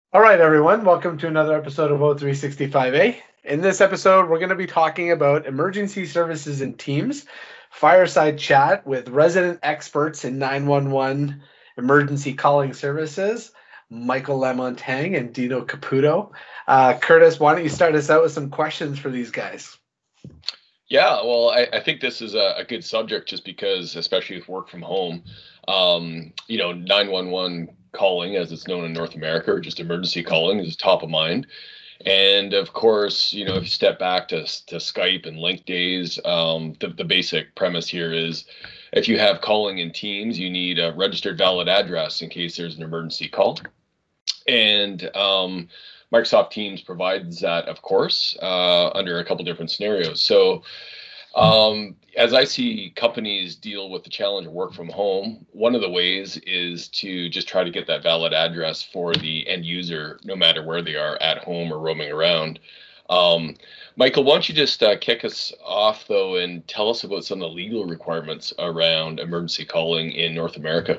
All right, everyone. Welcome to another episode of O365A. In this episode, we're going to be talking about emergency services and teams, fireside chat with resident experts in 911 emergency calling services, Michael Lamontagne and Dino Caputo. Curtis, why don't you start us out with some questions for these guys? Yeah, well, I think this is a good subject just because, especially with work from home, 911 calling, as it's known in North America, or just emergency calling, is top of mind. And of course, if you step back to Skype and Link days, the basic premise here is if you have calling in Teams, you need a registered valid address in case there's an emergency call. And Microsoft Teams provides that, of course, under a couple different scenarios. So as I see companies deal with the challenge of work from home, one of the ways is to just try to get that valid address for the end user, no matter where they are, at home or roaming around. Michael, why don't you just kick us off, though, and tell us about some of the legal requirements around emergency calling in North America?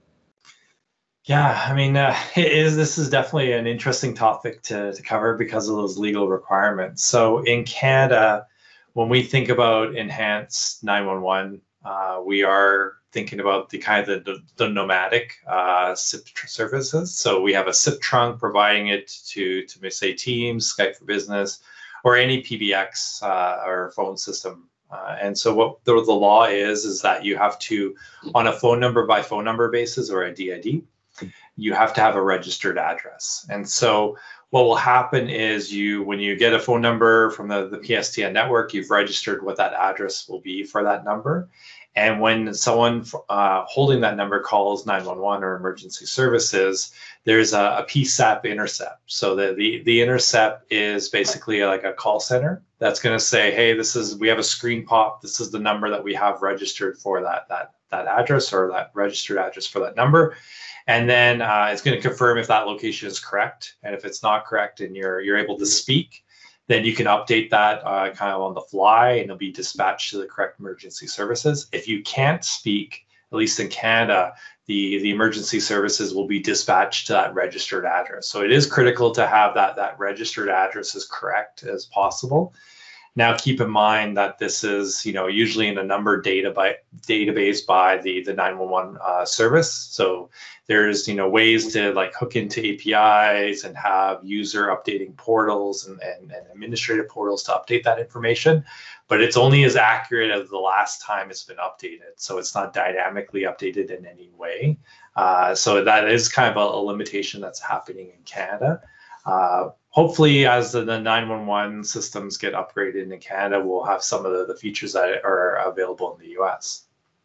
Yeah, I mean, this is definitely an interesting topic to cover because of those legal requirements. So in Canada, when we think about enhanced 911, we are thinking about the kind of the nomadic SIP services. So we have a SIP trunk providing it to say Teams, Skype for Business, or any PBX or phone system. And so what the law is that you have to, on a phone number by phone number basis or a DID, you have to have a registered address. And so what will happen is when you get a phone number from the PSTN network, you've registered what that address will be for that number. And when someone holding that number calls 911 or emergency services, there's a PSAP intercept. So the intercept is basically like a call center that's going to say, hey, we have a screen pop. This is the number that we have registered for that address, or that registered address for that number. And then it's going to confirm if that location is correct. And if it's not correct and you're able to speak, then you can update that kind of on the fly, and it'll be dispatched to the correct emergency services. If you can't speak, at least in Canada, the emergency services will be dispatched to that registered address. So it is critical to have that registered address as correct as possible. Now, keep in mind that this is, usually in a number database by the 911 service. So there's, ways to like hook into APIs and have user updating portals and administrative portals to update that information. But it's only as accurate as the last time it's been updated. So it's not dynamically updated in any way. So that is kind of a limitation that's happening in Canada. Hopefully, as the 911 systems get upgraded in Canada, we'll have some of the features that are available in the US.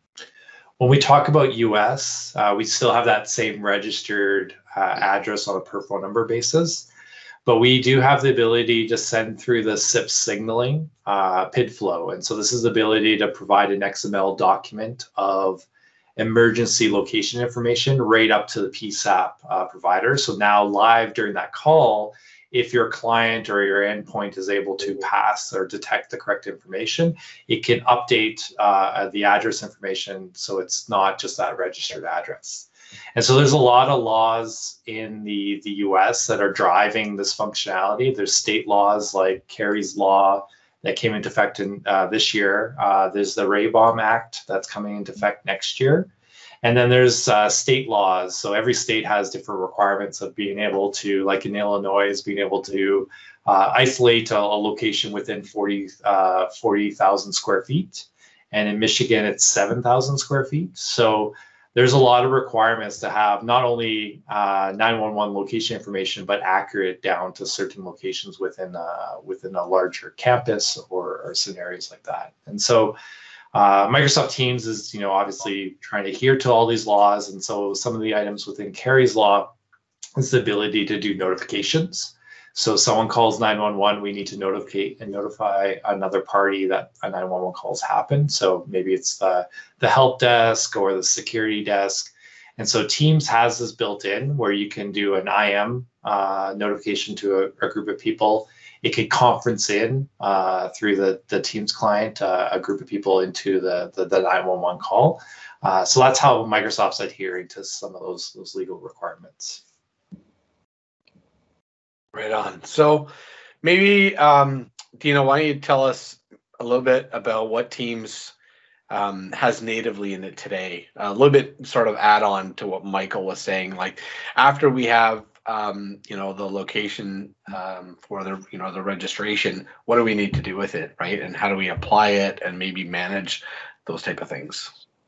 When we talk about US, we still have that same registered address on a per phone number basis, but we do have the ability to send through the SIP signaling PID flow. And so this is the ability to provide an XML document of emergency location information right up to the PSAP provider. So now live during that call, if your client or your endpoint is able to pass or detect the correct information, it can update the address information so it's not just that registered address. And so there's a lot of laws in the US that are driving this functionality. There's state laws like Kerry's Law that came into effect in this year. There's the RABOM Act that's coming into effect next year. And then there's state laws. So every state has different requirements of being able to, like in Illinois, being able to isolate a location within 40,000 square feet. And in Michigan, it's 7,000 square feet. So there's a lot of requirements to have not only 911 location information, but accurate down to certain locations within a larger campus or scenarios like that. And so Microsoft Teams is, obviously trying to adhere to all these laws. And so some of the items within Kerry's Law is the ability to do notifications. So someone calls 911, we need to notify another party that a 911 calls happen. So maybe it's the help desk or the security desk. And so Teams has this built in where you can do an IM notification to a group of people. It could conference in through the Teams client a group of people into the 911 call. So that's how Microsoft's adhering to some of those legal requirements. Right on. So maybe, Dina, why don't you tell us a little bit about what Teams has natively in it today? A little bit sort of add on to what Michael was saying. Like after we have, the location for the registration, what do we need to do with it, right? And how do we apply it and maybe manage those type of things?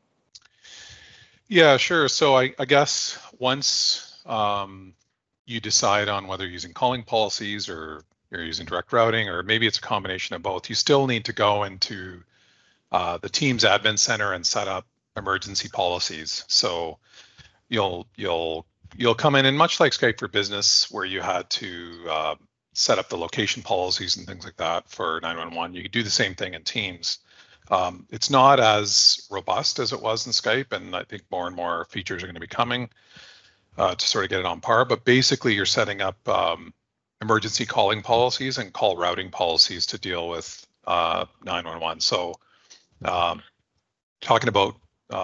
Yeah, sure. So I guess once you decide on whether you're using calling policies or you're using direct routing, or maybe it's a combination of both, you still need to go into the Teams admin center and set up emergency policies. So you'll come in, and much like Skype for Business, where you had to set up the location policies and things like that for 911, you could do the same thing in Teams. It's not as robust as it was in Skype, and I think more and more features are going to be coming to sort of get it on par. But basically, you're setting up emergency calling policies and call routing policies to deal with 911. So talking about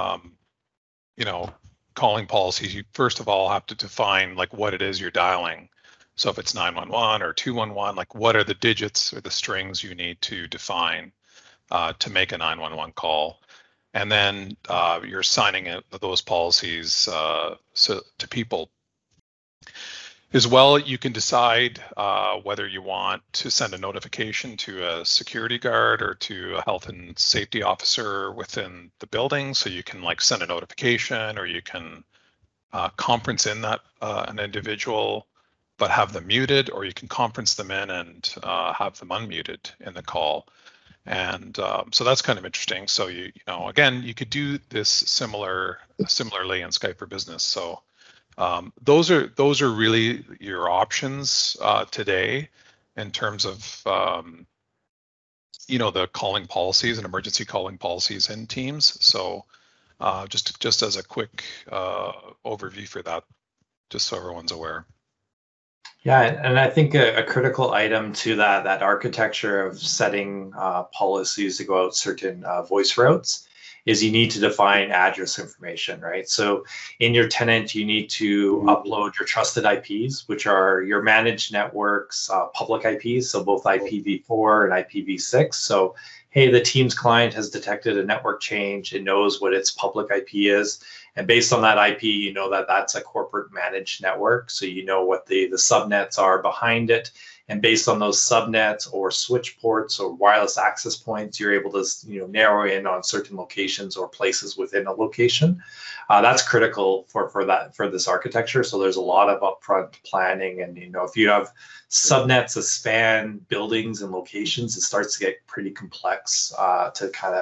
calling policies, you first of all have to define like what it is you're dialing. So if it's 911 or 211, like what are the digits or the strings you need to define to make a 911 call, and then you're assigning those policies to people. As well, you can decide whether you want to send a notification to a security guard or to a health and safety officer within the building. So you can like send a notification, or you can conference in that an individual but have them muted, or you can conference them in and have them unmuted in the call. And so that's kind of interesting. So again, you could do this similarly in Skype for Business. So those are really your options today in terms of the calling policies and emergency calling policies in Teams. So just as a quick overview for that, just so everyone's aware. Yeah, and I think a critical item to that architecture of setting policies to go out certain voice routes is you need to define address information, right? So in your tenant, you need to upload your trusted IPs, which are your managed networks, public IPs, so both IPv4 and IPv6. So, hey, the Teams client has detected a network change. It knows what its public IP is. And based on that IP, you know that that's a corporate managed network. So you know what the subnets are behind it. And based on those subnets or switch ports or wireless access points, you're able to narrow in on certain locations or places within a location. That's critical for this architecture. So there's a lot of upfront planning, and if you have subnets that span buildings and locations, it starts to get pretty complex to kind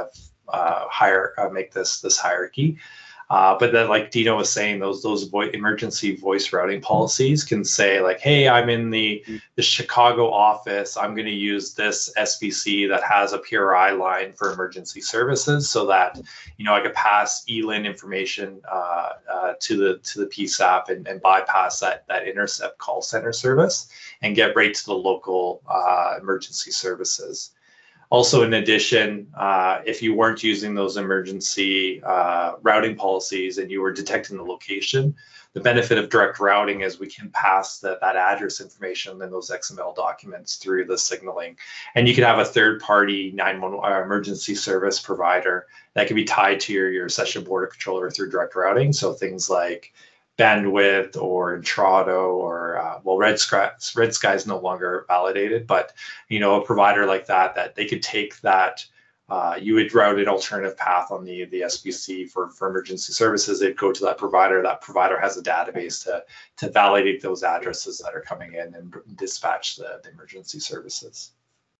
of make this hierarchy. But then, like Dino was saying, those emergency voice routing policies can say like, hey, I'm in the Chicago office. I'm going to use this SBC that has a PRI line for emergency services, so that I could pass ELIN information to the PSAP and bypass that intercept call center service and get right to the local emergency services. Also, in addition, if you weren't using those emergency routing policies and you were detecting the location, the benefit of direct routing is we can pass that address information and those XML documents through the signaling. And you can have a third-party 911 emergency service provider that can be tied to your session border controller through direct routing. So things like Bandwidth or Intrado or Red Sky is no longer validated, but a provider like that they could take that. You would route an alternative path on the SBC for emergency services. They'd go to that provider. That provider has a database to validate those addresses that are coming in and dispatch the emergency services.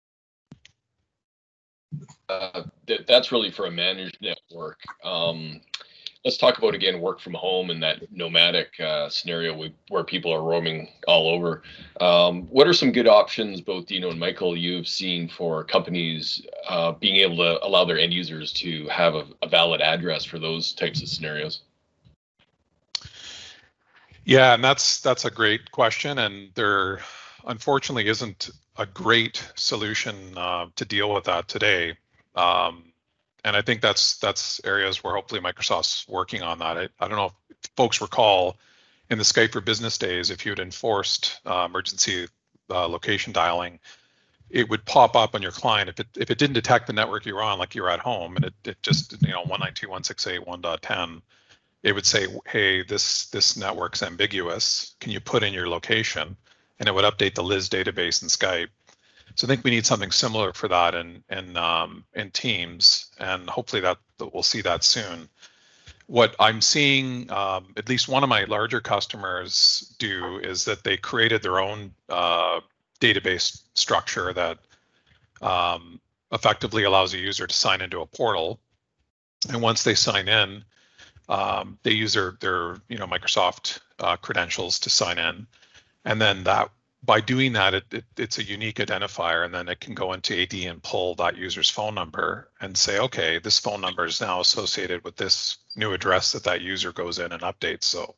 That's really for a managed network. Let's talk about, again, work from home and that nomadic scenario where people are roaming all over. What are some good options, both Dino and Michael, you've seen for companies being able to allow their end users to have a valid address for those types of scenarios? Yeah, and that's a great question, and there unfortunately isn't a great solution to deal with that today. And I think that's areas where hopefully Microsoft's working on that. I don't know if folks recall in the Skype for Business days, if you had enforced emergency location dialing, it would pop up on your client if it didn't detect the network you were on, like you're at home, and it just 192.168.1.10. It would say, hey, this network's ambiguous. Can you put in your location? And it would update the Liz database in Skype. So I think we need something similar for that in Teams, and hopefully that we'll see that soon. What I'm seeing, at least one of my larger customers do, is that they created their own database structure that effectively allows a user to sign into a portal. And once they sign in, they use their Microsoft credentials to sign in, and then by doing that, it's a unique identifier, and then it can go into AD and pull that user's phone number and say, okay, this phone number is now associated with this new address that user goes in and updates. So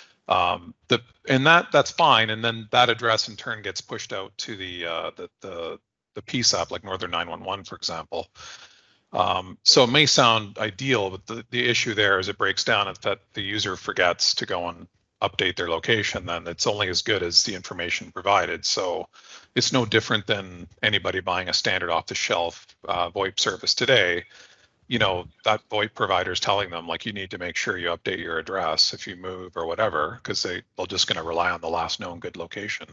that's fine, and then that address in turn gets pushed out to the PSAP, like Northern 911, for example. So it may sound ideal, but the issue there is it breaks down if that the user forgets to go and update their location, then it's only as good as the information provided. So it's no different than anybody buying a standard off-the-shelf VoIP service today. That VoIP provider is telling them, like, you need to make sure you update your address if you move or whatever, because they're just going to rely on the last known good location.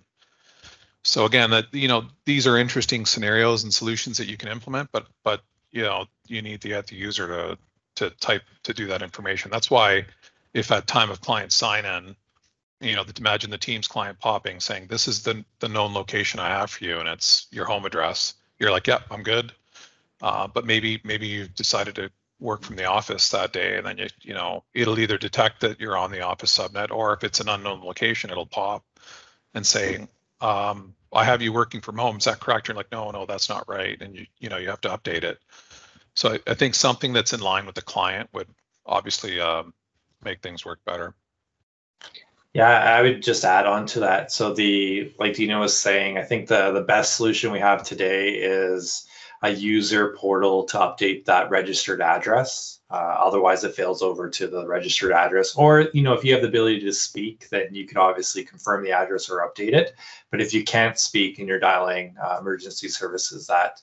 So again, these are interesting scenarios and solutions that you can implement, but you need to get the user to type to do that information. That's why, if at time of client sign in, imagine the Teams client popping saying, this is the known location I have for you, and it's your home address. You're like, yep, I'm good. But maybe you decided to work from the office that day, and then it'll either detect that you're on the office subnet, or if it's an unknown location, it'll pop and say, I have you working from home. Is that correct? You're like, no, that's not right, and you have to update it. So I think something that's in line with the client would obviously make things work better. Yeah, I would just add on to that. So like Dino was saying, I think the best solution we have today is a user portal to update that registered address. Otherwise, it fails over to the registered address. Or, if you have the ability to speak, then you can obviously confirm the address or update it. But if you can't speak and you're dialing emergency services,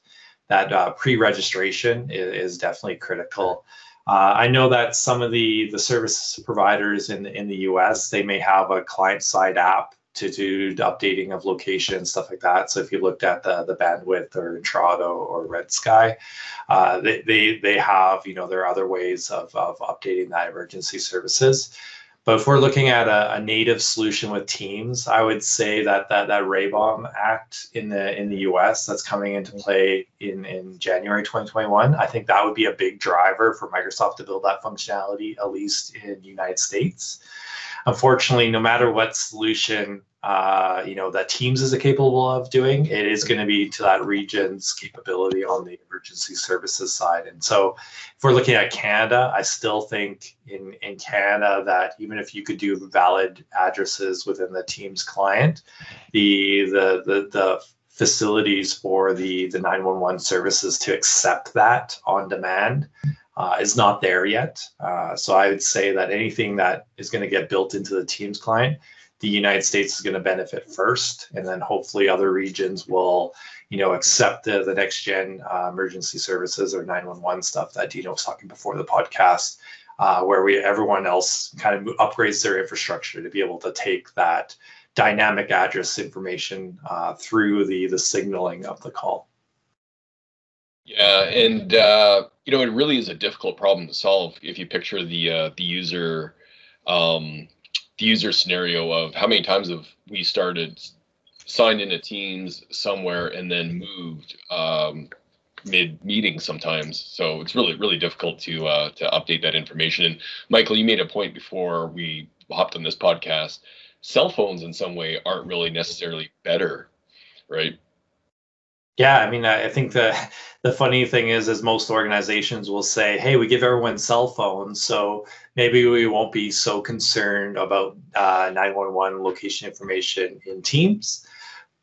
that pre-registration is definitely critical. I know that some of the service providers in the US, they may have a client-side app to do the updating of location, stuff like that. So if you looked at the Bandwidth or Intrado or Red Sky, they have, there are other ways of updating that emergency services. But if we're looking at a native solution with Teams, I would say that RABOM Act in the US that's coming into play in January 2021, I think that would be a big driver for Microsoft to build that functionality, at least in the United States. Unfortunately, no matter what solution that Teams is capable of doing, it is going to be to that region's capability on the emergency services side. And so if we're looking at Canada, I still think in Canada that even if you could do valid addresses within the Teams client, the facilities for the 911 services to accept that on demand is not there yet. So I would say that anything that is going to get built into the Teams client, the United States is going to benefit first, and then hopefully other regions will, accept the next gen emergency services or 911 stuff that Dino was talking before the podcast, where everyone else kind of upgrades their infrastructure to be able to take that dynamic address information through the signaling of the call. Yeah, and it really is a difficult problem to solve if you picture the user scenario of how many times have we signed into Teams somewhere and then moved mid-meeting sometimes. So it's really, really difficult to update that information. And Michael, you made a point before we hopped on this podcast. Cell phones in some way aren't really necessarily better, right? Yeah, I mean, I think the funny thing is most organizations will say, hey, we give everyone cell phones, so maybe we won't be so concerned about 911 location information in Teams.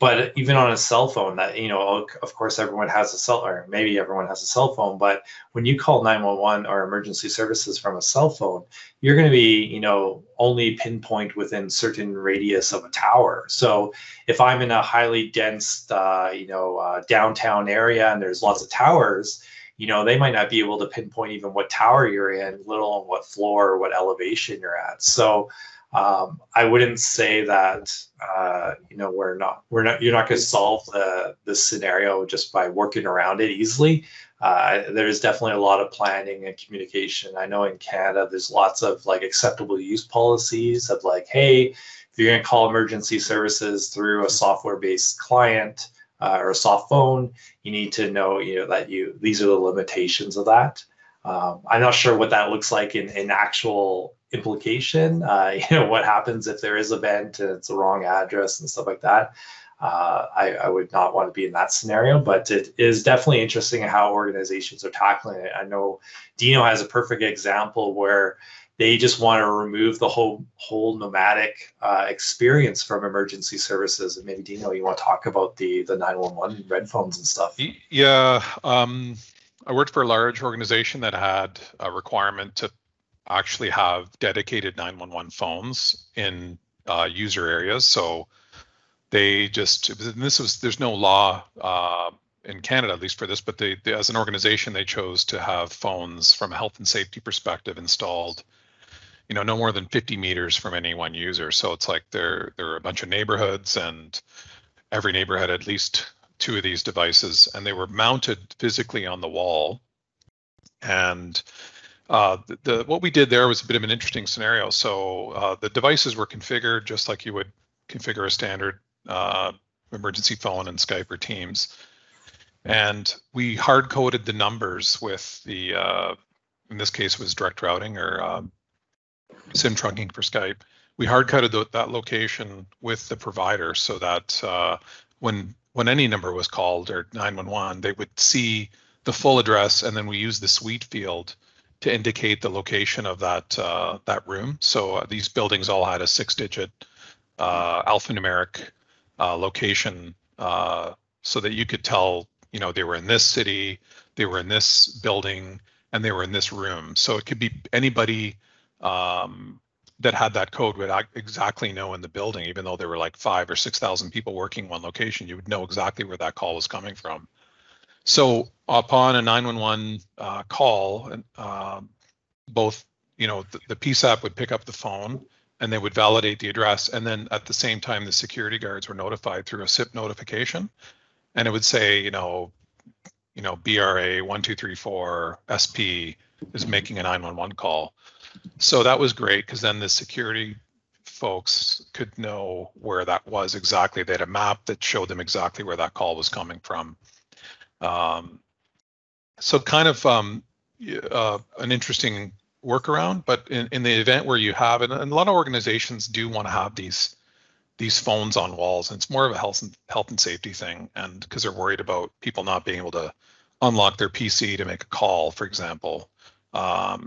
But even on a cell phone, that, of course, everyone has a cell, or maybe everyone has a cell phone. But when you call 911 or emergency services from a cell phone, you're going to be, only pinpoint within certain radius of a tower. So if I'm in a highly dense, downtown area and there's lots of towers, they might not be able to pinpoint even what tower you're in, let alone what floor or what elevation you're at. So I wouldn't say that you're not going to solve the scenario just by working around it easily. There's definitely a lot of planning and communication. I know in Canada there's lots of like acceptable use policies of like, hey, if you're going to call emergency services through a software-based client or a soft phone, you need to know that these are the limitations of that. I'm not sure what that looks like in actual implication. What happens if there is a vent and it's the wrong address and stuff like that. I would not want to be in that scenario, but it is definitely interesting how organizations are tackling it. I know Dino has a perfect example where they just want to remove the whole nomadic experience from emergency services. And maybe Dino, you want to talk about the 911 red phones and stuff? Yeah. I worked for a large organization that had a requirement to actually have dedicated 911 phones in user areas. So there's no law in Canada, at least for this, but they as an organization, they chose to have phones from a health and safety perspective installed, no more than 50 meters from any one user. So it's like there are a bunch of neighborhoods, and every neighbor had at least 2 of these devices, and they were mounted physically on the wall. And what we did there was a bit of an interesting scenario. So the devices were configured just like you would configure a standard emergency phone in Skype or Teams. And we hard coded the numbers with the, in this case, it was direct routing or SIM trunking for Skype. We hard coded that location with the provider so that when any number was called, or 911, they would see the full address, and then we use the suite field to indicate the location of that room. So these buildings all had a 6-digit alphanumeric location, so that you could tell, they were in this city, they were in this building, and they were in this room. So it could be anybody that had that code would exactly know in the building, even though there were like 5,000 or 6,000 people working one location, you would know exactly where that call was coming from. So upon a 911 call, both, the PSAP would pick up the phone and they would validate the address. And then at the same time, the security guards were notified through a SIP notification. And it would say, BRA 1234 SP is making a 911 call. So that was great, because then the security folks could know where that was exactly. They had a map that showed them exactly where that call was coming from. So kind of an interesting workaround, but in the event where you have it, and a lot of organizations do want to have these phones on walls, and it's more of a health and safety thing, and because they're worried about people not being able to unlock their PC to make a call, for example, and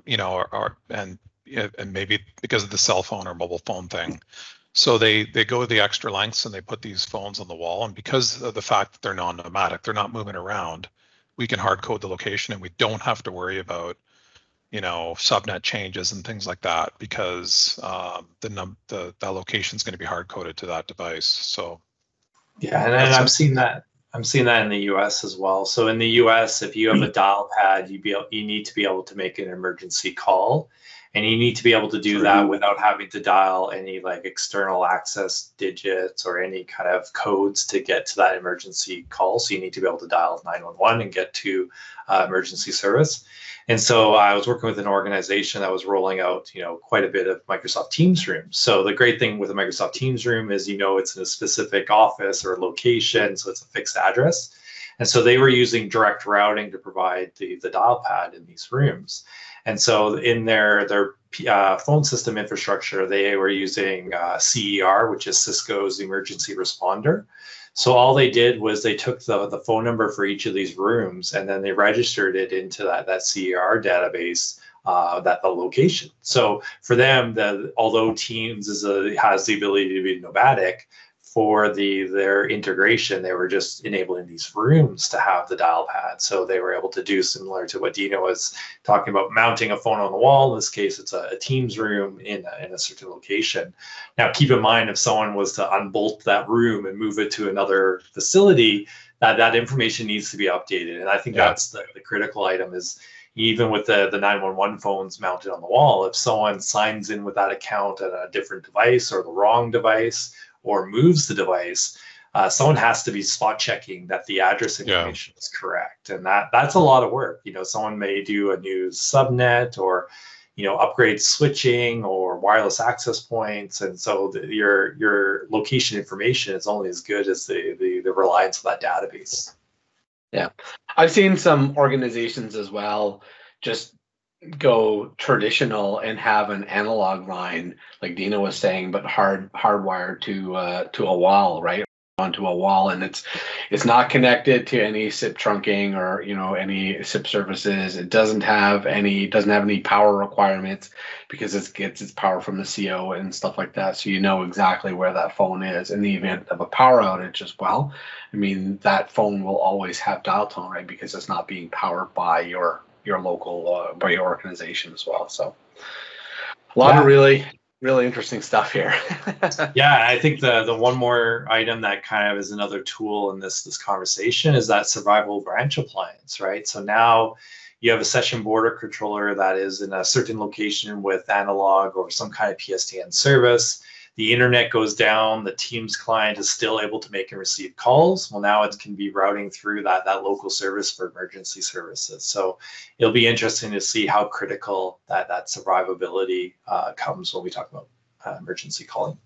maybe because of the cell phone or mobile phone thing. So they go the extra lengths and they put these phones on the wall, and because of the fact that they're non-nomadic, they're not moving around, we can hard code the location, and we don't have to worry about subnet changes and things like that, because that location is going to be hard coded to that device. So yeah, and I'm seeing that in the US as well. So in the US, if you have a dial pad, you need to be able to make an emergency call, and you need to be able to do that without having to dial any like external access digits or any kind of codes to get to that emergency call. So you need to be able to dial 911 and get to emergency service. And so I was working with an organization that was rolling out, quite a bit of Microsoft Teams rooms. So the great thing with a Microsoft Teams room is, it's in a specific office or location, so it's a fixed address. And so they were using direct routing to provide the dial pad in these rooms. And so in their phone system infrastructure, they were using CER, which is Cisco's emergency responder. So all they did was they took the phone number for each of these rooms, and then they registered it into that CER database, the location. So for them, although Teams has the ability to be nomadic, for their integration, they were just enabling these rooms to have the dial pad. So they were able to do similar to what Dino was talking about, mounting a phone on the wall. In this case, it's a Teams room in a certain location. Now, keep in mind, if someone was to unbolt that room and move it to another facility, that information needs to be updated. And I think that's the critical item is, even with the 911 phones mounted on the wall, if someone signs in with that account at a different device or the wrong device or moves the device, someone has to be spot checking that the address information is correct. And that's a lot of work. Someone may do a new subnet or, upgrade switching or wireless access points. And so your location information is only as good as the reliance of that database. Yeah, I've seen some organizations as well just go traditional and have an analog line, like Dina was saying, but hardwired to a wall, right, onto a wall, and it's not connected to any SIP trunking or any SIP services. It doesn't have any power requirements because it gets its power from the CO and stuff like that. So exactly where that phone is in the event of a power outage as well. I mean, that phone will always have dial tone, right? Because it's not being powered by your local by your organization as well. So a lot of really interesting stuff here. Yeah, I think the one more item that kind of is another tool in this conversation is that survival branch appliance, right? So now you have a session border controller that is in a certain location with analog or some kind of PSTN service. The internet goes down, the Teams client is still able to make and receive calls. Well, now it can be routing through that local service for emergency services. So it'll be interesting to see how critical that survivability comes when we talk about emergency calling.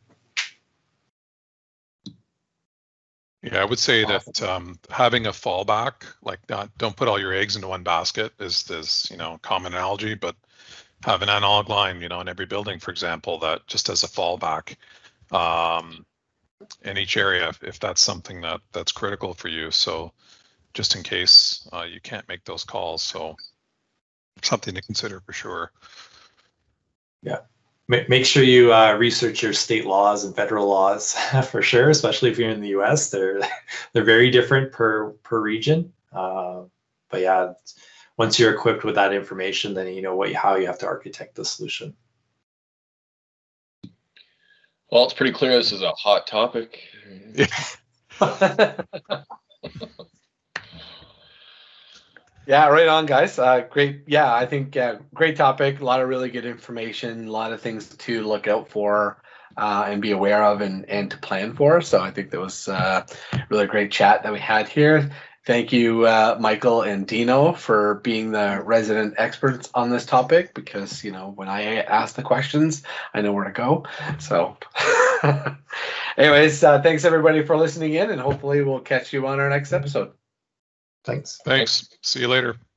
Yeah, I would say that having a fallback, like don't put all your eggs into one basket is common analogy, but have an analog line, in every building, for example, that just as a fallback in each area, if that's something that's critical for you. So just in case you can't make those calls. So something to consider for sure. Yeah. Make sure you research your state laws and federal laws for sure, especially if you're in the US. They're very different per region. But yeah, once you're equipped with that information, then you know how you have to architect the solution. Well, it's pretty clear this is a hot topic. Yeah, right on, guys. Great. Yeah, I think great topic. A lot of really good information. A lot of things to look out for and be aware of and to plan for. So I think that was really great chat that we had here. Thank you, Michael and Dino, for being the resident experts on this topic, because, when I ask the questions, I know where to go. So anyways, thanks everybody for listening in, and hopefully we'll catch you on our next episode. Thanks. See you later.